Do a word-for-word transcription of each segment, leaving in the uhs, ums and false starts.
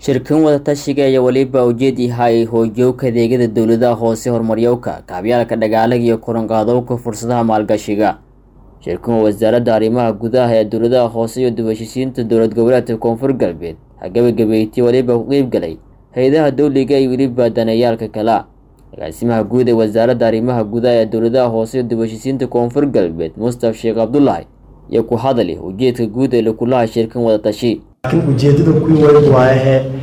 shirkan wada tashiga iyo waliba ujeedi hay hoojooka adeegyada dawladaha hoose horumaryowka kaabyaalka dhagaalaga iyo koronqaadowka fursadaha maalgashiga. shirkan wasaaradda arrimaha gudaha ee dawladaha hoose iyo dib-u-heshiisiinta dowlad goboleedka Koonfur Galbeed hagabagabeeyay waliba u qeyb galay hay'adaha dawliga iyo waliba danayaalka kala. agaasimaha guud ee wasaaradda arrimaha gudaha ee dawladaha hoose iyo dib-u-heshiisiinta Koonfur Galbeed Mustafa Sheekh Abdullahi iyo ku hadalay ujeedka guud ee kulaha shirkan wada tashi. laakiin ujeedada ku weyn waa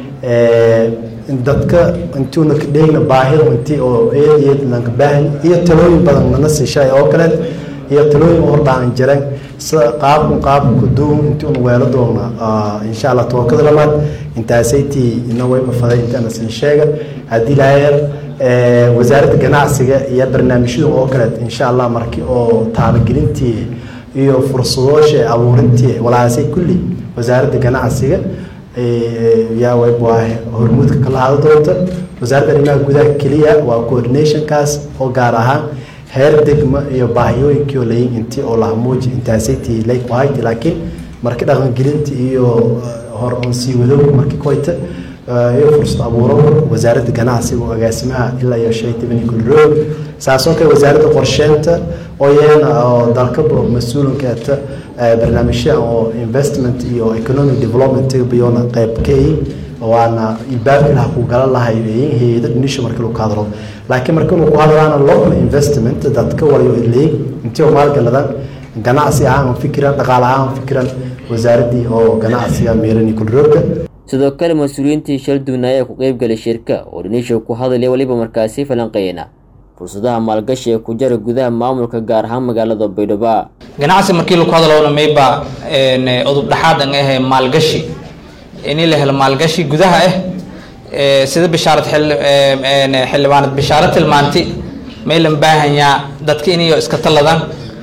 ee dadka intuuna ka dhigna baahida intii oo eedeed laga baahan iyo talooyin badan mana siishay oo kale iyo talooyin hordaan jiran sida qaab qaab ku duun intuu weelo doona insha Allah tookada lamaad intaasaytii inoo ma faday intaan siin sheega hadii laayar ee wasaaradda ganacsiga iyo barnaamijyada oo kale insha Allah markii oo taabagelintii iyo fursadaha abuurintii walaasay kulli wasaaradda ganacsiga ee yaa way baahay hormuudka kala hada doonta wasaaradda arrimaha gudaha kaliya waa coordination kaas oo gaar ahaan heer degmo iyo baahiyooyinkii oo leeyin intii oo la muuji intaasaytii leey waay laakiin markii dhaqan gelinta iyo hor on sii wado markii koyta iyo fursad abuuro wasaaradda ganacsiga oo agaasimaha ilaa iyo shay tibani kulroog saasoo kale wasaaradda qorsheynta oo yeena oo dalka mas'uulka ah barnaamijyada oo investment iyo economic development biyona qayb ka waana ilbaabka ku galan lahay hay'adda nisho markii loo qaadaro laakiin markii uu ku hadlaana local investment dadka waliyo ilay intii oo maalgaladan ganacsi ahaan fikiraan dhaqaale ahaan fikiraan wasaaradii oo ganacsiga meelani kulroogka. sidoo kale mas'uuliyiintii shal duunaya ku qayb galay shirka oo nisho ku hadlay waliba markaasi falanqeeyna fursadaha maalgashi ee ku jira gudaha maamulka gaar ahaan magaalada Baydhabo. ganacsi markii loo hadlayo mayba ee udub dhaxaad ah maalgashi in la helo maalgashi gudaha ah sida bishaarad xil ee xilwaanad bishaarad tilmaanti meelan baahanya dadka inay iska taladaan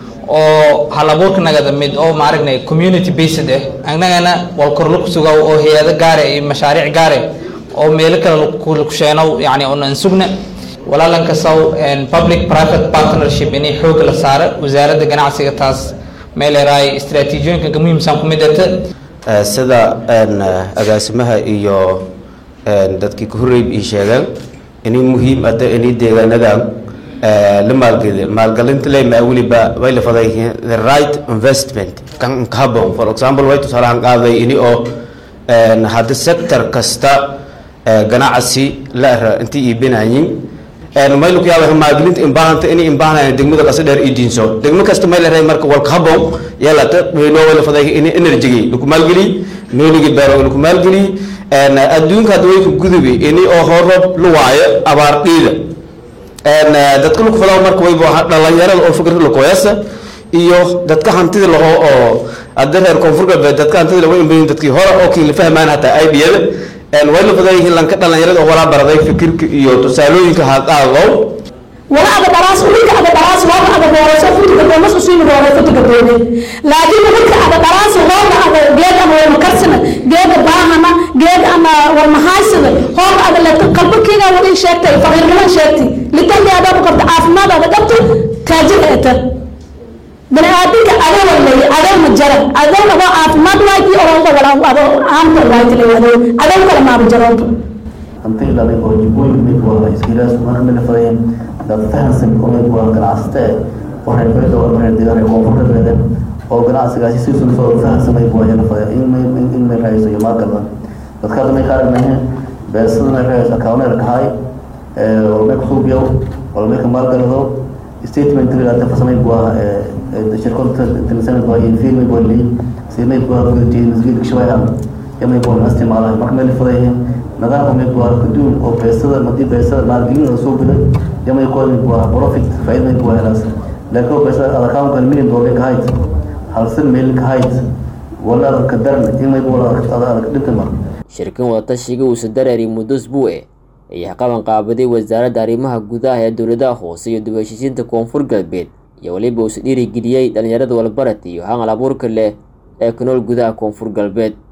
oo halabuurka nagada mid oo maaragnay community based ah annagana wal korlu ku sugaa oo hay'ado gaar ah iyo mashaariic gaar ah oo meel kale ku sheeno yaani oo sugna walaalan ka saw public private partnership inay xoog la saaro wasaaradda ganacsiga taas meel ay istiraatiijiyooyinka muhiimsan ku midata sida agaasimaha iyo dadkii ku horeeyay ii sheegan inay muhiim ah inay deegaanada la maalgeliyo maalgelinta leeyahay waliba way la faday the right investment kan habboon for example way tusaalaan qaaday inay oo hada sector kasta ganacsi la intii iibinaayeen ee maylu ku yaabay maalgelinta in baahanta inay in baahnaa degmada qas dheer idiinso degmo kasta meel reey marka wal habboon yeelata weynoo wala faday in energy lagu maalgeli meeligi beero lagu maalgeli ee adduunka way ku gudubay inay oo horab lu waayo abaar dhiida ee dadka ku fadhiyo marka way baa dhalinyarada oo fikir la qoyasa iyo dadka hantida laho oo adeer Koonfur Galbeed dadka hantida la weyn badan dadkii hore oo kii la fahmaan hata idea een way la faday lan ka dhalinyarada oo wala baraday fikirka iyo tusaalooyinka haaqaado wala ada baraas waliga ada baraas waa ada baraas futuga doomas u sii noqday futuga doonay laakiin waliga ada baraas waa ada geed ama wada karsana geed baahana geed ama war mahaysada hor ada la qalbkiga wada sheegtay faqirnimo sheegtay litan ada ku qabta caafimaad ada qabto taajir eeta bani aadamka ada wala ada ma jara ada ma caafimaad waaydi oo wala wada aan waaydi leeyahay ada kala ma jaro antii la oo jiboon mid wala iskilaas ma meel fayeen dad fahansan oo mid wala ganacste oo reebay oo reebay oo Koonfur oo ganacsigaasi si soo soo fahansan ay booyana fayeen in may in may raayso iyo maaqalba dadka ma qaarnaa beesada raayso account kahay ee oo ma ku biyo oo ma ka maalgalado statement la tafasamay bua ee shirkadda tilsan bua in film bolli simay bua guddi masjid shawaya yamay bua isticmaala marka meel fayeen nadaam ma bua kuduun oo beesada ma dib beesada maalgelin soo biday yamay ku bua profit faa'iido bua helaas laakiin beesada account kan million dollar ka hayt halsan meel ka hayt wala ka daran yamay bua ada dhinta mar shirkan wada tashiga uu sadareeri muddo usbuuc ay qaban qaabaday wasaaradda arrimaha gudaha ee dawladaha hoose iyo dib-u-heshiisiinta Koonfur Galbeed iyo waliba uu dhiirigeliyay dhalinyarada walbarad iyo hal abuurka leh ee ku nool gudaha Koonfur Galbeed.